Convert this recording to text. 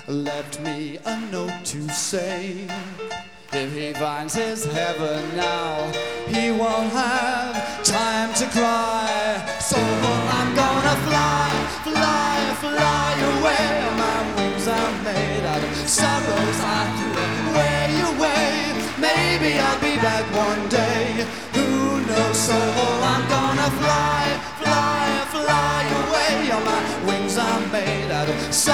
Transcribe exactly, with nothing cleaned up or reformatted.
left me a note to say, if he finds his heaven now, he won't have time to cry. So I'm gonna fly, fly, fly away. My wings are made out of sorrows I threw way away. Maybe I'll be back one day, who knows? So I'm gonna fly, fly, fly away. My wings are made out of sorrows